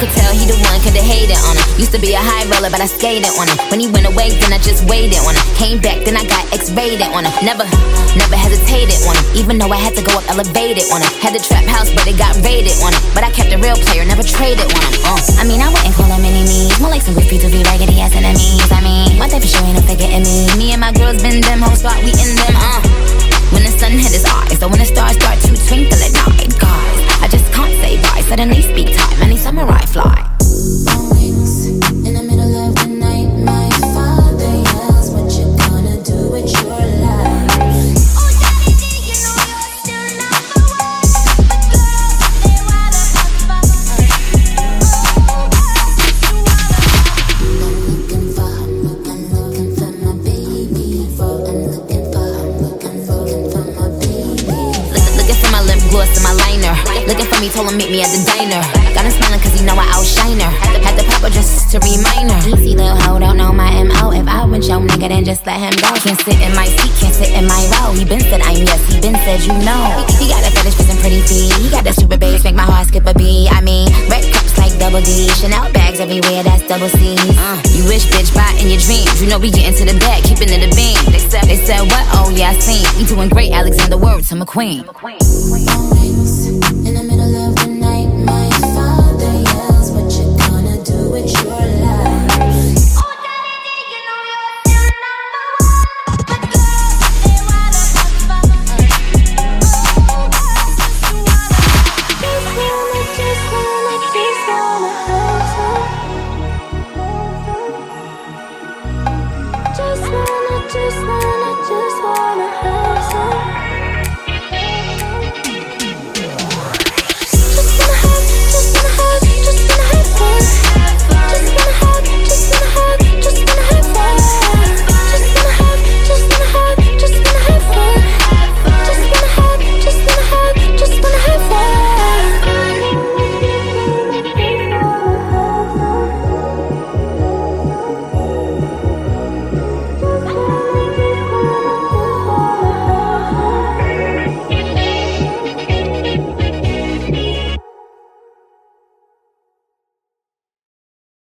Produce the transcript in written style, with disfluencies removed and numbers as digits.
could tell he the one, coulda hated on him. Used to be a high roller, but I skated on him. When he went away, then I just waited on him. Came back, then I got X-rated on him. Never hesitated on him. Even though I had to go up elevated on him. Had the trap house, but it got raided on him. But I kept a real player, never traded on him. I mean, I wouldn't call them enemies. More like some graffiti to be raggedy ass enemies. I mean, one thing for sure ain't no forgetting me. Me and my girls been them hoes, thought we in them. When the sun hit his eyes, or when the stars start to twinkle at night, guys, I just can't say bye. Suddenly speak time, any samurai fly. On wings, in the middle of the night, my father yells, what you gonna do with your life? Oh, Daddy D, you know you're still number one. But girls, they wanna have fun. I'm looking for my baby. I'm looking for my baby. Looking for my lip gloss and my liner. Looking for me, told him meet me at the diner. Got him smiling cause he know I outshine her. Had to pop her just to remind her. Easy little hoe, don't know my M.O. If I want your nigga, then just let him go. Can't sit in my seat, can't sit in my row. He been said I'm yes, he been said you know. He got a fetish for some pretty feet. He got the super bass, make my heart skip a beat. I mean, red cups like double D. Chanel bags everywhere, that's double C's. You wish, bitch, buy in your dreams. You know we get into the bag, keeping it a beam. They said what? Oh yeah, I seen. We doing great, Alexander, word to McQueen.